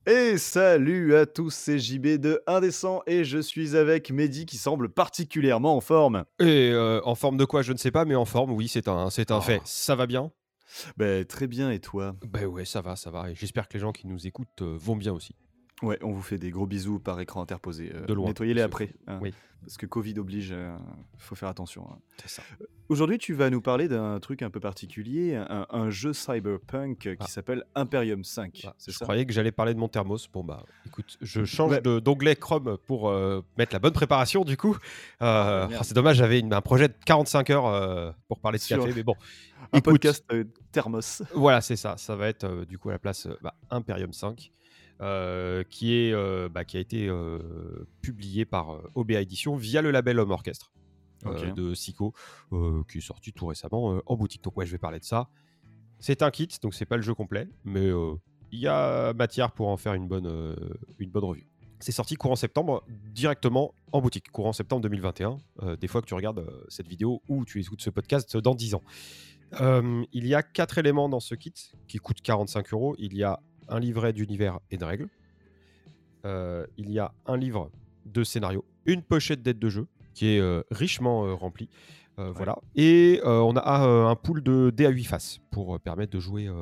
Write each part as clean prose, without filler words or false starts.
Et salut à tous, c'est JB de Indécent et je suis avec Mehdi qui semble particulièrement en forme. Et en forme de quoi? Je ne sais pas, mais en forme, oui, c'est un fait. Oh, Ça va bien? très bien et toi? Ben ouais, ça va et j'espère que les gens qui nous écoutent, vont bien aussi, Ouais, on vous fait des gros bisous par écran interposé. de loin, Nettoyez-les parce que après, hein, oui, parce que Covid oblige, faut faire attention, hein. c'est ça. Aujourd'hui, tu vas nous parler d'un truc un peu particulier, un jeu cyberpunk qui Ah, s'appelle Imperium 5, ah, c'est je ça? croyais que j'allais parler de mon thermos. Bon, bah, écoute, je change Ouais. de d'onglet Chrome pour, mettre la bonne préparation du coup. Ah bah Oh, merde. c'est dommage, j'avais un projet de 45 heures, pour parler de Sur café, mais bon, un écoute, podcast, Thermos. voilà, c'est ça. Ça va être, du coup à la place, Imperium 5, qui a été, publié par, OBA Édition via le label Homme Orchestre, OK. de Siko, qui est sorti tout récemment, en boutique. Donc ouais, je vais parler de ça. C'est un kit, donc c'est pas le jeu complet, mais il y a matière pour en faire une bonne review. C'est sorti courant septembre, directement en boutique, courant septembre 2021, des fois que tu regardes, cette vidéo ou tu écoutes ce podcast dans 10 ans. Il y a 4 éléments dans ce kit qui coûtent 45 euros. Il y a un livret d'univers et de règles. Il y a un livre de scénario, une pochette d'aide de jeu qui est richement remplie. Ouais. Voilà. Et on a un pool de dés à 8 faces pour permettre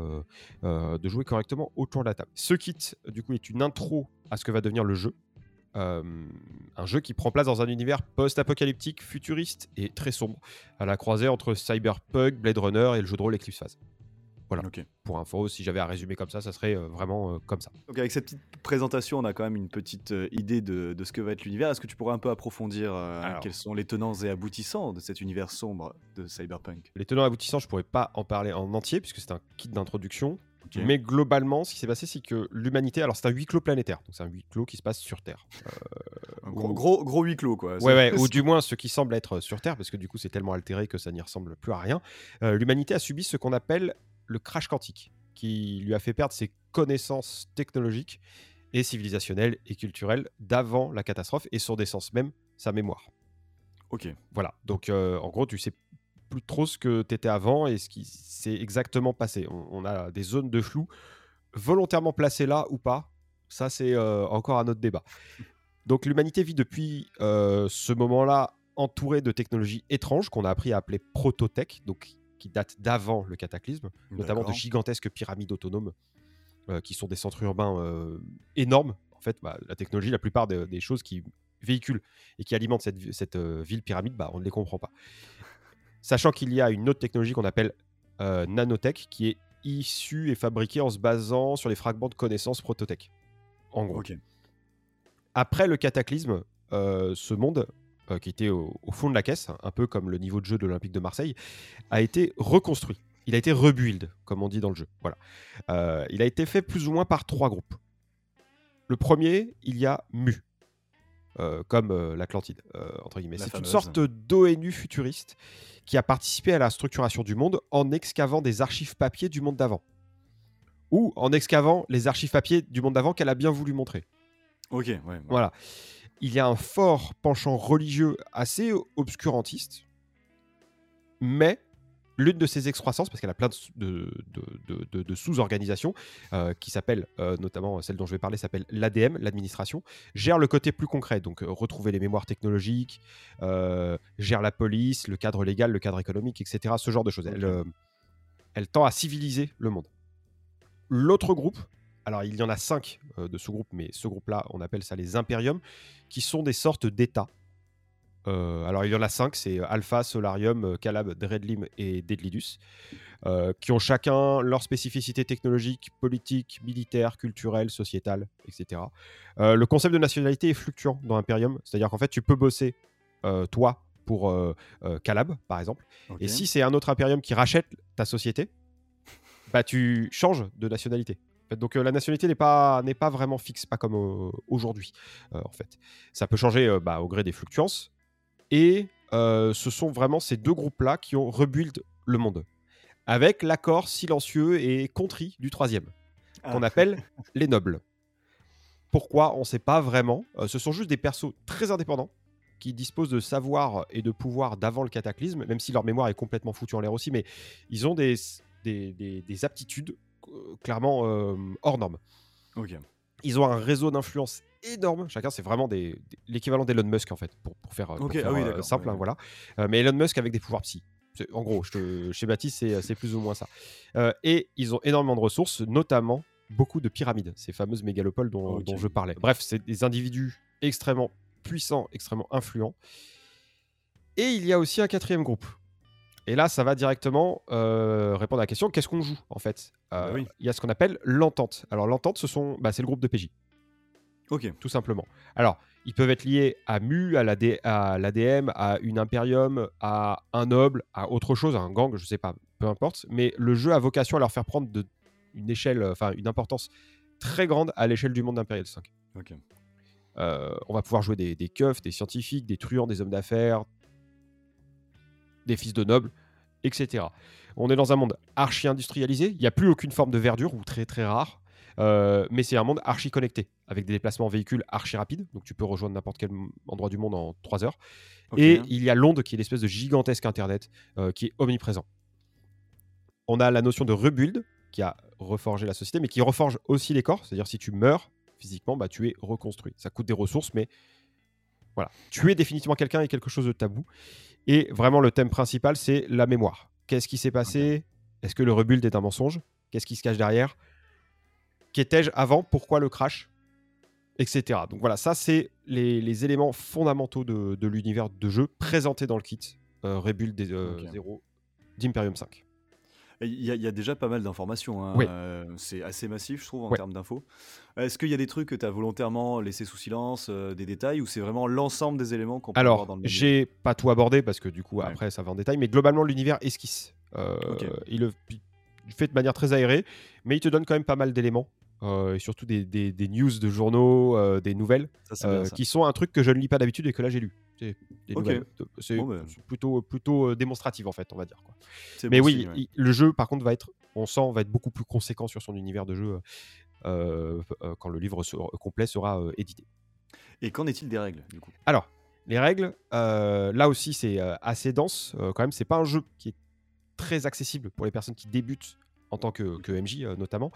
de jouer correctement autour de la table. Ce kit, du coup, est une intro à ce que va devenir le jeu. Euh, un jeu qui prend place dans un univers post-apocalyptique, futuriste et très sombre, à la croisée entre Cyberpunk, Blade Runner et le jeu de rôle Eclipse Phase. Voilà. OK. Pour info, si j'avais à résumer comme ça serait vraiment comme ça. Donc avec cette petite présentation, on a quand même une petite, idée de ce que va être l'univers. Est-ce que tu pourrais un peu approfondir, quels Alors, sont les tenants et aboutissants de cet univers sombre de Cyberpunk? les tenants aboutissants, je pourrais pas en parler en entier puisque c'est un kit d'introduction. OK. Mais globalement, ce qui s'est passé, c'est que l'humanité, alors c'est un huis clos planétaire, donc c'est un huis clos qui se passe sur Terre. Un gros Ou, gros gros huis clos quoi, ouais, c'est ouais, ou c'est du moins ce qui semble être sur Terre, parce que du coup c'est tellement altéré que ça n'y ressemble plus à rien. L'humanité a subi ce qu'on appelle le crash quantique, qui lui a fait perdre ses connaissances technologiques et civilisationnelles et culturelles d'avant la catastrophe et son essence même, sa mémoire. OK. Voilà, donc en gros, tu sais plus trop ce que tu étais avant et ce qui s'est exactement passé. On a des zones de flou volontairement placées là ou pas. Ça, c'est encore un autre débat. Donc l'humanité vit depuis ce moment-là entourée de technologies étranges qu'on a appris à appeler prototech, donc qui datent d'avant le cataclysme, notamment de D'accord. gigantesques pyramides autonomes qui sont des centres urbains énormes. En fait, la technologie, la plupart des choses qui véhiculent et qui alimentent cette ville pyramide, on ne les comprend pas. Sachant qu'il y a une autre technologie qu'on appelle nanotech, qui est issue et fabriquée en se basant sur les fragments de connaissances prototech, en gros. OK. Après le cataclysme, ce monde, qui était au fond de la caisse, un peu comme le niveau de jeu de l'Olympique de Marseille, a été reconstruit. Il a été rebuild, comme on dit dans le jeu. Voilà. Il a été fait plus ou moins par 3 groupes. Le premier, il y a Mu, comme l'Atlantide, entre guillemets. La C'est une fameuse. sorte d'ONU futuriste qui a participé à la structuration du monde en excavant des archives papier du monde d'avant. Ou en excavant les archives papier du monde d'avant qu'elle a bien voulu montrer. OK, ouais. Voilà. Il y a un fort penchant religieux assez obscurantiste, mais l'une de ses excroissances, parce qu'elle a plein de sous-organisations, qui s'appellent, notamment celle dont je vais parler, s'appelle l'ADM, l'administration, gère le côté plus concret, donc retrouver les mémoires technologiques, gère la police, le cadre légal, le cadre économique, etc., ce genre de choses. OK. Elle tend à civiliser le monde. L'autre groupe, alors il y en a 5 de sous-groupes, mais ce groupe-là, on appelle ça les Imperium, qui sont des sortes d'États. Alors il y en a 5, c'est Alpha, Solarium, Calab, Dreadlim et Deadlidus, qui ont chacun leur spécificité technologique, politique, militaire, culturelle, sociétale, etc. Le concept de nationalité est fluctuant dans Imperium, c'est-à-dire qu'en fait tu peux bosser, toi, pour Calab, par exemple, et OK. si c'est un autre Imperium qui rachète ta société, tu changes de nationalité. En fait, donc la nationalité n'est pas vraiment fixe, pas comme aujourd'hui, en fait. Ça peut changer au gré des fluctuances, et ce sont vraiment ces 2 groupes-là qui ont rebuild le monde, avec l'accord silencieux et contrit du troisième, qu'on Ah. appelle les nobles. Pourquoi? On ne sait pas vraiment. Ce sont juste des persos très indépendants, qui disposent de savoir et de pouvoir d'avant le cataclysme, même si leur mémoire est complètement foutue en l'air aussi, mais ils ont des aptitudes clairement hors normes. OK. Ils ont un réseau d'influence énorme. Chacun, c'est vraiment l'équivalent d'Elon Musk, en fait, pour faire, Ok, ah oui, d'accord. simple, Ouais, hein, ouais. voilà. Mais Elon Musk avec des pouvoirs psy. En gros, je te schématise, c'est plus ou moins ça. Et ils ont énormément de ressources, notamment beaucoup de pyramides, ces fameuses mégalopoles dont Ok. je parlais. Bref, c'est des individus extrêmement puissants, extrêmement influents. Et il y a aussi un quatrième groupe. Et là, ça va directement répondre à la question, qu'est-ce qu'on joue, en fait? Bah oui. Il y a ce qu'on appelle l'entente. Alors, l'entente, c'est le groupe de PJ, Ok. tout simplement. Alors, ils peuvent être liés à Mu, à l'ADM, à une Imperium, à un noble, à autre chose, à un gang, je sais pas, peu importe. Mais le jeu a vocation à leur faire prendre une échelle, enfin une importance très grande à l'échelle du monde d'Imperial 5. Ok. On va pouvoir jouer des keufs, des scientifiques, des truands, des hommes d'affaires, des fils de nobles, etc. On est dans un monde archi-industrialisé, il n'y a plus aucune forme de verdure, ou très très rare, mais c'est un monde archi-connecté, avec des déplacements véhicules archi-rapides, donc tu peux rejoindre n'importe quel endroit du monde en 3 heures. Ok. Et il y a l'onde, qui est l'espèce de gigantesque Internet, qui est omniprésent. On a la notion de rebuild, qui a reforgé la société, mais qui reforge aussi les corps, c'est-à-dire si tu meurs physiquement, bah, tu es reconstruit. Ça coûte des ressources, mais voilà. Tuer définitivement quelqu'un est quelque chose de tabou. Et vraiment, le thème principal, c'est la mémoire. Qu'est-ce qui s'est Ok. passé? Est-ce que le rebuild est un mensonge? Qu'est-ce qui se cache derrière? Qu'étais-je avant? Pourquoi le crash? Etc. Donc voilà, ça, c'est les éléments fondamentaux de l'univers de jeu présentés dans le kit Rebuild Ok. 0 d'Imperium 5. Et il y a déjà pas mal d'informations, hein, Oui, c'est assez massif, je trouve, en ouais. termes d'infos. Est-ce qu'il y a des trucs que tu as volontairement laissés sous silence, des détails, ou c'est vraiment l'ensemble des éléments qu'on peut voir Alors, dans le manuel? j'ai pas tout abordé parce que du coup, Ouais. après, ça va en détail, mais globalement, l'univers esquisse. Ok. Il fait de manière très aérée, mais il te donne quand même pas mal d'éléments, et surtout des news de journaux, des nouvelles, Ça, c'est bien ça. qui sont un truc que je ne lis pas d'habitude et que là, j'ai lu. C'est des Ok. nouvelles. Bon, C'est ben, c'est plutôt démonstratif, en fait, on va dire, quoi. c'est Mais bon oui, signe, ouais. le jeu, par contre, va être beaucoup plus conséquent sur son univers de jeu quand le livre complet sera édité. Et qu'en est-il des règles, du coup? Alors, les règles, là aussi, c'est assez dense. Quand même, c'est pas un jeu qui est très accessible pour les personnes qui débutent en tant que MJ, notamment.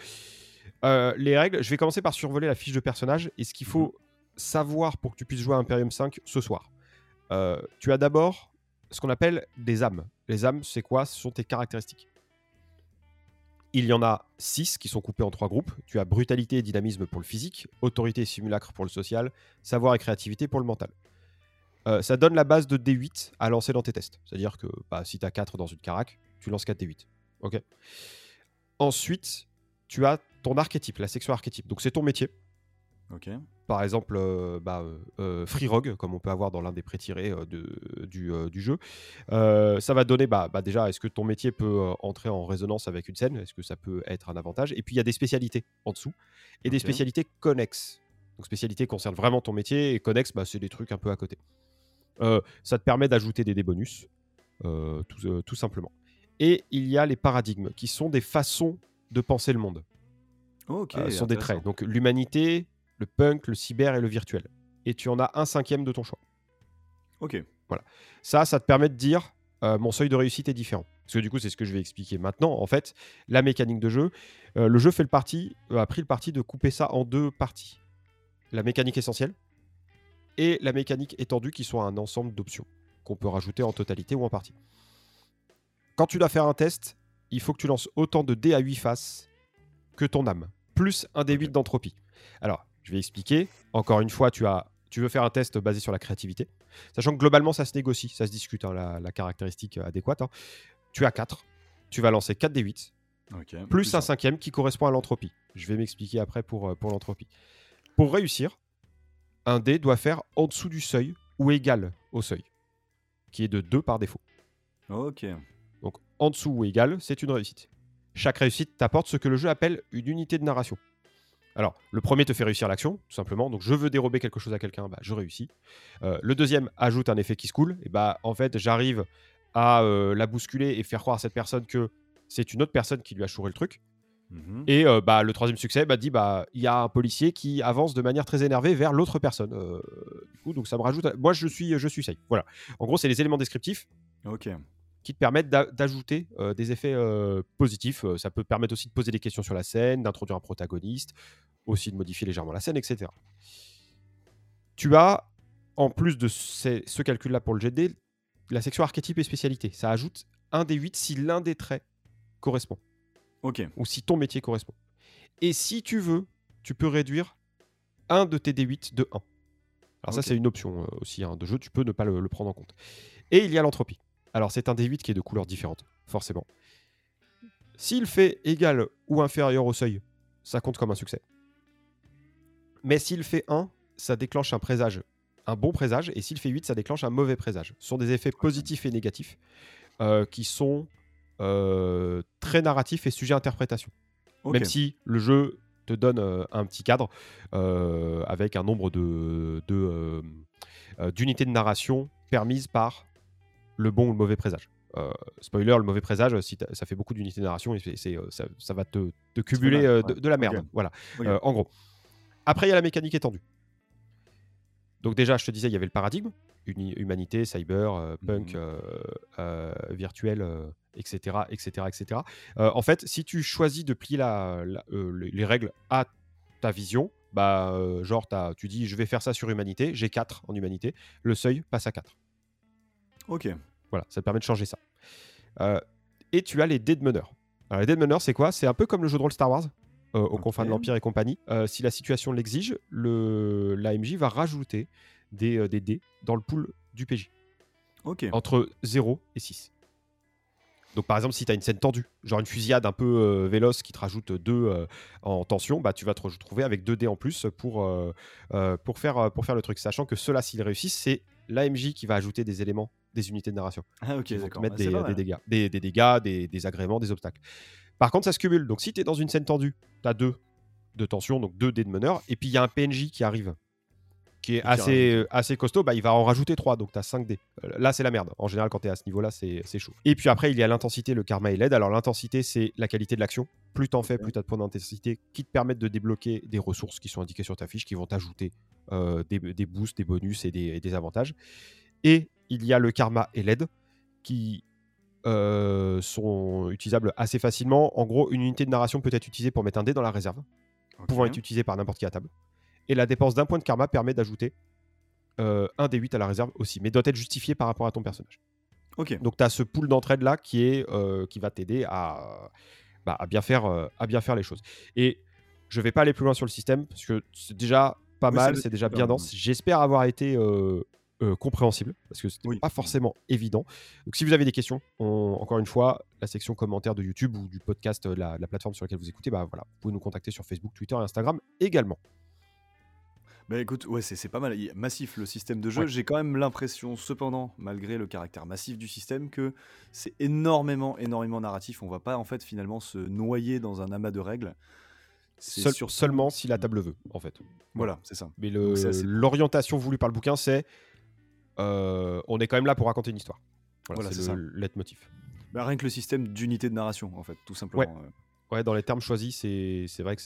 Les règles, je vais commencer par survoler la fiche de personnage et ce qu'il Mmh. faut savoir pour que tu puisses jouer à Imperium 5 ce soir. Tu as d'abord ce qu'on appelle des âmes. Les âmes, c'est quoi? Ce sont tes caractéristiques. Il y en a 6 qui sont coupés en 3 groupes. Tu as brutalité et dynamisme pour le physique, autorité et simulacre pour le social, savoir et créativité pour le mental. Ça donne la base de D8 à lancer dans tes tests. C'est-à-dire que si tu as 4 dans une carac, tu lances 4 D8. Ok. Ensuite, tu as ton archétype, la section archétype. Donc c'est ton métier. Ok. Par exemple, Free Rogue, comme on peut avoir dans l'un des pré-tirés du jeu. Ça va donner, déjà, est-ce que ton métier peut entrer en résonance avec une scène? Est-ce que ça peut être un avantage? Et puis, il y a des spécialités en dessous et des Ok. spécialités connexes. Donc, spécialités concernent vraiment ton métier et connexes, c'est des trucs un peu à côté. Ça te permet d'ajouter des bonus, tout simplement. Et il y a les paradigmes, qui sont des façons de penser le monde. Ok, Ce sont des traits. intéressant. Donc l'humanité, le punk, le cyber et le virtuel. Et tu en as un cinquième de ton choix. Ok. Voilà. Ça te permet de dire mon seuil de réussite est différent. Parce que du coup, c'est ce que je vais expliquer maintenant. En fait, la mécanique de jeu, le jeu a pris le parti de couper ça en 2 parties. La mécanique essentielle et la mécanique étendue, qui sont un ensemble d'options qu'on peut rajouter en totalité ou en partie. Quand tu dois faire un test, il faut que tu lances autant de dés à 8 faces que ton âme, plus un Ok. D8 d'entropie. Alors, je vais expliquer. Encore une fois, tu veux faire un test basé sur la créativité, sachant que globalement, ça se négocie, ça se discute, hein, la caractéristique adéquate. Hein. Tu as 4, tu vas lancer 4 D8, Ok. plus un Un. cinquième qui correspond à l'entropie. Je vais m'expliquer après pour l'entropie. Pour réussir, un dé doit faire en dessous du seuil ou égal au seuil, qui est de 2 par défaut. Ok. Donc, en dessous ou égal, c'est une réussite. Chaque réussite t'apporte ce que le jeu appelle une unité de narration. Alors, le premier te fait réussir l'action, tout simplement. Donc, je veux dérober quelque chose à quelqu'un, je réussis. Le deuxième ajoute un effet qui se coule. Et en fait, j'arrive à la bousculer et faire croire à cette personne que c'est une autre personne qui lui a chouré le truc. Mhm. Et le troisième succès dit il y a un policier qui avance de manière très énervée vers l'autre personne. Du coup, donc ça me rajoute. Moi, je suis safe. Voilà. En gros, c'est les éléments descriptifs Ok. qui te permettent d'ajouter des effets positifs. Ça peut te permettre aussi de poser des questions sur la scène, d'introduire un protagoniste. aussi de modifier légèrement la scène, etc. Tu as, en plus de ce calcul-là pour le jet de dés, la section archétype et spécialité. Ça ajoute un des 8 si l'un des traits correspond. Ok. Ou si ton métier correspond. Et si tu veux, tu peux réduire un de tes D8 de 1. Alors ça, c'est une option aussi de jeu, tu peux ne pas le prendre en compte. Et il y a l'entropie. Alors c'est un D8 qui est de couleurs différentes, forcément. S'il fait égal ou inférieur au seuil, ça compte comme un succès. Mais s'il fait 1, ça déclenche un présage, un bon présage, et s'il fait 8, ça déclenche un mauvais présage. Ce sont des effets positifs et négatifs qui sont très narratifs et sujets à interprétation. Même si le jeu te donne un petit cadre avec un nombre d'unités de narration permises par le bon ou le mauvais présage. Spoiler, le mauvais présage, ça fait beaucoup d'unités de narration et ça va te cumuler de la merde. Voilà. En gros. Après, il y a la mécanique étendue. Donc déjà, je te disais, il y avait le paradigme, humanité, cyber, punk, virtuel, etc. etc., etc. En fait, si tu choisis de plier les règles à ta vision, genre tu dis je vais faire ça sur humanité, j'ai 4 en humanité, le seuil passe à 4. Ok. Voilà, ça te permet de changer ça. Et tu as les dés de meneur. Alors les dés de meneur, c'est quoi ? C'est un peu comme le jeu de rôle Star Wars, aux confins de l'Empire et compagnie. Si la situation l'exige, l'AMJ va rajouter des dés dans le pool du PJ. Ok. Entre 0 et 6. Donc par exemple, si tu as une scène tendue, genre une fusillade un peu véloce qui te rajoute 2 en tension, tu vas te retrouver avec 2 dés en plus pour faire le truc. Sachant que ceux-là, s'ils réussissent, c'est l'AMJ qui va ajouter des éléments, des unités de narration. Ah ok, qui vont d'accord. te mettre des dégâts, des dégâts, des agréments, des obstacles. Par contre, ça se cumule. Donc si tu es dans une scène tendue, tu as 2 de tension, donc 2 dés de meneur, et puis il y a un PNJ qui arrive, qui est assez costaud, il va en rajouter 3, donc tu as 5 dés. Là, c'est la merde. En général, quand tu es à ce niveau-là, c'est chaud. Et puis après, il y a l'intensité, le karma et l'aide. Alors, l'intensité, c'est la qualité de l'action. Plus t'en fais, plus tu as de points d'intensité qui te permettent de débloquer des ressources qui sont indiquées sur ta fiche, qui vont t'ajouter des boosts, des bonus et des avantages. Et il y a le karma et l'aide qui sont utilisables assez facilement. En gros, une unité de narration peut être utilisée pour mettre un dé dans la réserve, pouvant être utilisée par n'importe qui à table. Et la dépense d'un point de karma permet d'ajouter un D8 à la réserve aussi, mais doit être justifié par rapport à ton personnage. Ok. Donc tu as ce pool d'entraide là qui va t'aider à bien faire les choses. Et je vais pas aller plus loin sur le système parce que c'est déjà pas mal, c'est déjà bien dense. J'espère avoir été compréhensible parce que c'était pas forcément évident. Donc si vous avez des questions, encore une fois, la section commentaires de YouTube ou du podcast, la plateforme sur laquelle vous écoutez, voilà, vous pouvez nous contacter sur Facebook, Twitter et Instagram également. Écoute, c'est pas mal. Massif le système de jeu. J'ai quand même l'impression, cependant, malgré le caractère massif du système, que c'est énormément narratif. On va pas en fait finalement se noyer dans un amas de règles. Seulement si la table veut, en fait. Voilà, c'est ça. Mais l'orientation voulue par le bouquin, c'est on est quand même là pour raconter une histoire. Voilà, c'est le leitmotiv. Rien que le système d'unité de narration, en fait, tout simplement. Ouais, dans les termes choisis, c'est vrai que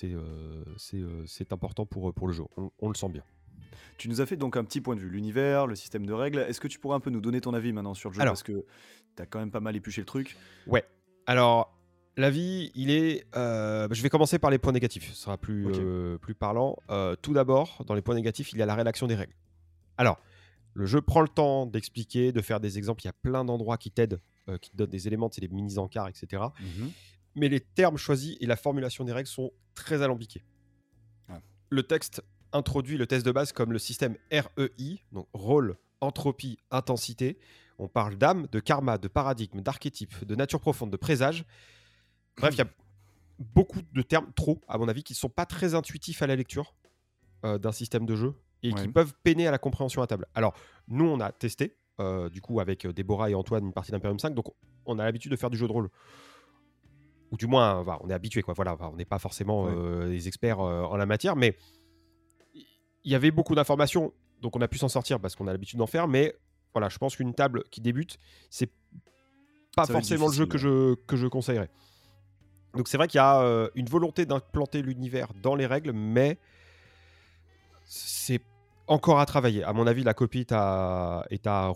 c'est important pour le jeu. On le sent bien. Tu nous as fait donc un petit point de vue, l'univers, le système de règles. Est-ce que tu pourrais un peu nous donner ton avis maintenant sur le jeu ? Parce que tu as quand même pas mal épluché le truc. Ouais. Alors, l'avis, il est... je vais commencer par les points négatifs. Ce sera plus parlant. Tout d'abord, dans les points négatifs, il y a la rédaction des règles. Alors, le jeu prend le temps d'expliquer, de faire des exemples. Il y a plein d'endroits qui t'aident, qui te donnent des éléments, c'est des mini-encarts, etc. Mais les termes choisis et la formulation des règles sont très alambiqués. Le texte introduit le test de base comme le système REI, donc rôle, entropie, intensité. On parle d'âme, de karma, de paradigme, d'archétype, de nature profonde, de présage. Bref, il y a beaucoup de termes, trop à mon avis, qui ne sont pas très intuitifs à la lecture d'un système de jeu et qui peuvent peiner à la compréhension à table. Alors, nous, on a testé, du coup, avec Déborah et Antoine, une partie d'Imperium 5, donc on a l'habitude de faire du jeu de rôle. Ou du moins, on est habitué, quoi. Voilà, on n'est pas forcément des experts en la matière, mais il y avait beaucoup d'informations, donc on a pu s'en sortir parce qu'on a l'habitude d'en faire, mais voilà, je pense qu'une table qui débute, c'est pas forcément le jeu que je conseillerais. Donc c'est vrai qu'il y a une volonté d'implanter l'univers dans les règles, mais c'est encore à travailler. À mon avis, la copie est à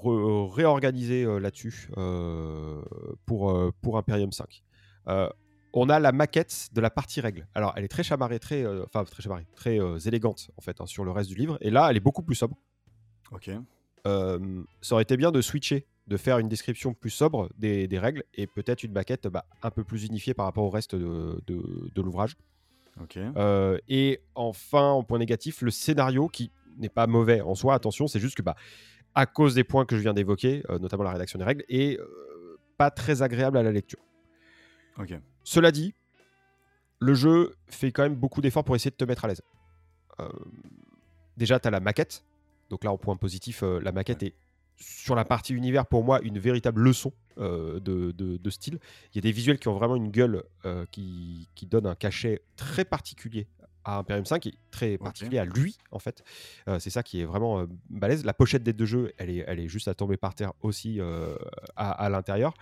réorganiser là-dessus pour Imperium 5. on a la maquette de la partie règle. Alors, elle est très chamarrée, très élégante en fait sur le reste du livre. Et là, elle est beaucoup plus sobre. Ok. Ça aurait été bien de switcher, de faire une description plus sobre des règles et peut-être une maquette un peu plus unifiée par rapport au reste de l'ouvrage. Ok. Et enfin, en point négatif, le scénario qui n'est pas mauvais en soi, attention, c'est juste que à cause des points que je viens d'évoquer, notamment la rédaction des règles, est pas très agréable à la lecture. Ok. Cela dit, le jeu fait quand même beaucoup d'efforts pour essayer de te mettre à l'aise. Déjà, tu as la maquette. Donc là, en point positif, la maquette est, sur la partie univers, pour moi, une véritable leçon de style. Il y a des visuels qui ont vraiment une gueule qui donnent un cachet très particulier à Imperium 5 et très particulier à lui, en fait. C'est ça qui est vraiment balèze. La pochette des deux jeux, elle est juste à tomber par terre aussi à l'intérieur.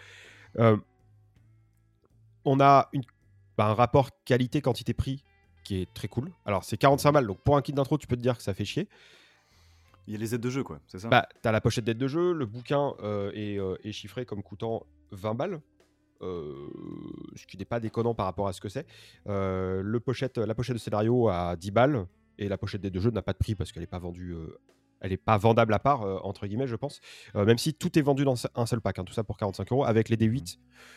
On a un rapport qualité-quantité-prix qui est très cool. Alors, c'est 45 balles, donc pour un kit d'intro, tu peux te dire que ça fait chier. Il y a les aides de jeu, quoi, c'est ça? T'as la pochette d'aide de jeu, le bouquin est chiffré comme coûtant 20 balles, ce qui n'est pas déconnant par rapport à ce que c'est. La pochette de scénario à 10 balles, et la pochette d'aide de jeu n'a pas de prix parce qu'elle n'est pas vendue... elle n'est pas vendable à part, entre guillemets, je pense. Même si tout est vendu dans un seul pack, tout ça pour 45 €, avec les D8.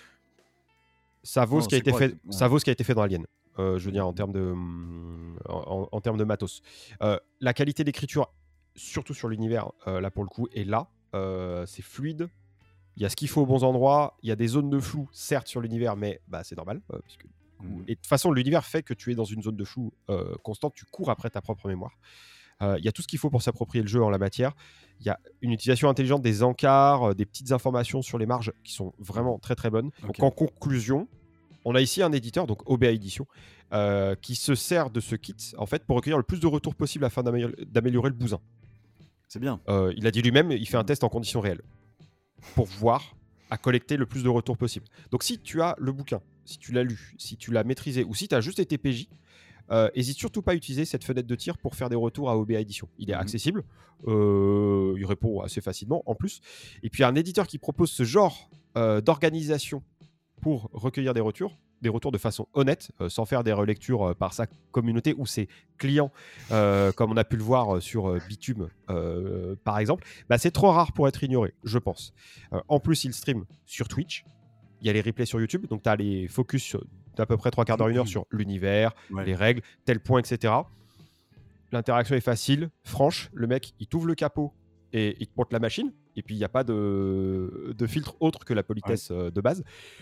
Ça vaut ce qui a été fait. Ça vaut ce qui a été fait dans Alien. Je veux dire en termes de matos. La qualité d'écriture, surtout sur l'univers, là pour le coup, est là. C'est fluide. Il y a ce qu'il faut aux bons endroits. Il y a des zones de flou, certes sur l'univers, mais c'est normal. Et de toute façon, l'univers fait que tu es dans une zone de flou constante. Tu cours après ta propre mémoire. Il y a tout ce qu'il faut pour s'approprier le jeu en la matière. Il y a une utilisation intelligente des encarts, des petites informations sur les marges qui sont vraiment très très bonnes. Donc en conclusion, on a ici un éditeur, donc OBA Édition, qui se sert de ce kit en fait pour recueillir le plus de retours possible afin d'améliorer le bousin. C'est bien. Il a dit lui-même, il fait un test en conditions réelles pour voir à collecter le plus de retours possible. Donc si tu as le bouquin, si tu l'as lu, si tu l'as maîtrisé ou si tu as juste été PJ, hésite surtout pas à utiliser cette fenêtre de tir pour faire des retours à OBA Édition. Il est accessible, il répond assez facilement en plus. Et puis un éditeur qui propose ce genre d'organisation pour recueillir des retours de façon honnête, sans faire des relectures par sa communauté ou ses clients, comme on a pu le voir sur Bitume par exemple, c'est trop rare pour être ignoré, je pense. En plus, il stream sur Twitch, il y a les replays sur YouTube, donc tu as les focus d'à peu près 3/4 d'heure, 1 heure sur l'univers, les règles, tel point, etc. L'interaction est facile, franche, le mec, il t'ouvre le capot et il te montre la machine, et puis il n'y a pas de filtre autre que la politesse de base.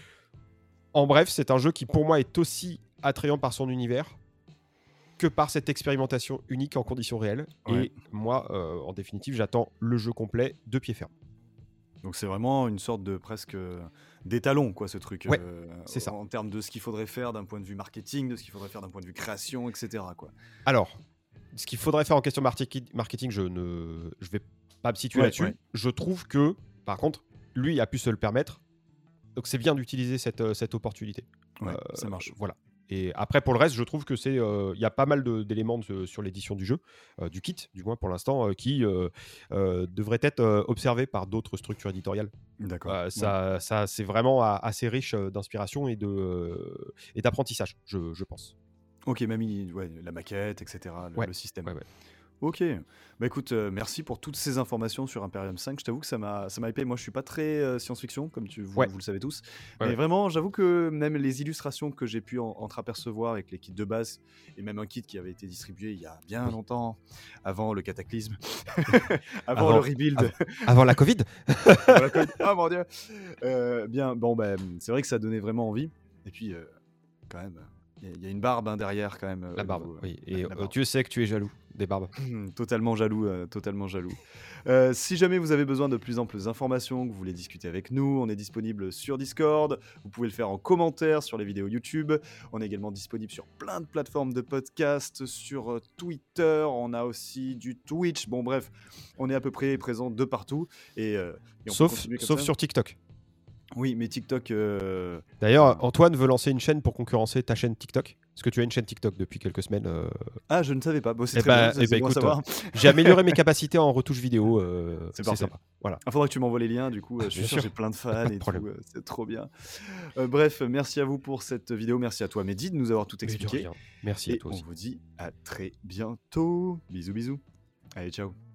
En bref, c'est un jeu qui, pour moi, est aussi attrayant par son univers que par cette expérimentation unique en conditions réelles. Et moi, en définitive, j'attends le jeu complet de pied ferme. Donc c'est vraiment une sorte de presque d'étalon, quoi, ce truc. C'est ça. En termes de ce qu'il faudrait faire d'un point de vue marketing, de ce qu'il faudrait faire d'un point de vue création, etc., quoi. Alors, ce qu'il faudrait faire en question marketing, je vais pas me situer là-dessus. Je trouve que, par contre, lui a pu se le permettre. Donc c'est bien d'utiliser cette opportunité. Ça marche. Voilà. Et après, pour le reste, je trouve que y a pas mal d'éléments sur l'édition du jeu, du kit, du moins pour l'instant, qui devraient être observés par d'autres structures éditoriales. D'accord. Ça, c'est vraiment assez riche d'inspiration et d'apprentissage, je pense. Ok, mamie, la maquette, etc., le système. Ok, écoute, merci pour toutes ces informations sur Imperium 5. Je t'avoue que ça m'a hypé. Moi, je suis pas très science-fiction, comme vous le savez tous. Mais vraiment, j'avoue que même les illustrations que j'ai pu entreapercevoir avec les kits de base, et même un kit qui avait été distribué il y a bien longtemps, avant le cataclysme, avant le rebuild. Avant la Covid. Oh mon Dieu. C'est vrai que ça donnait vraiment envie. Et puis, quand même... Il y a une barbe derrière quand même. La barbe, oui. Et Dieu sait que tu es jaloux des barbes. Totalement jaloux, totalement jaloux. Si jamais vous avez besoin de plus amples informations, que vous voulez discuter avec nous, on est disponible sur Discord. Vous pouvez le faire en commentaire sur les vidéos YouTube. On est également disponible sur plein de plateformes de podcast, sur Twitter. On a aussi du Twitch. Bon bref, on est à peu près présent de partout. Et sauf sur TikTok. Oui, mais TikTok... D'ailleurs, Antoine veut lancer une chaîne pour concurrencer ta chaîne TikTok. Parce que tu as une chaîne TikTok depuis quelques semaines. Ah, je ne savais pas. Bon, c'est Eh très bien, bah, c'est bon à écoute, savoir. j'ai amélioré mes capacités en retouche vidéo. C'est C'est parfait. sympa. Voilà. Il faudra que tu m'envoies les liens, du coup, je suis Bien sûr, sûr. j'ai plein de fans Pas de et tout, problème. c'est trop bien. Bref, merci à vous pour cette vidéo. Merci à toi, Mehdi, de nous avoir tout Mais de expliqué. rien. Merci à Et toi on aussi. vous dit à très bientôt. Bisous, bisous. Allez, ciao.